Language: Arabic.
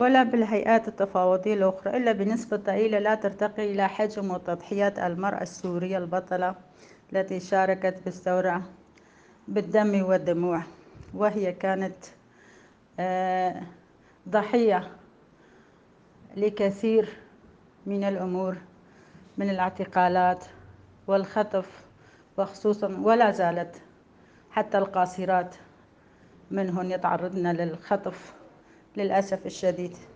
ولا بالهيئات التفاوضية الأخرى إلا بنسبة ضئيلة لا ترتقي إلى حجم وتضحيات المرأة السورية البطلة التي شاركت في الثورة بالدم والدموع، وهي كانت ضحية لكثير من الأمور، من الاعتقالات والخطف، وخصوصا ولا زالت حتى القاصرات منهن يتعرضن للخطف للأسف الشديد.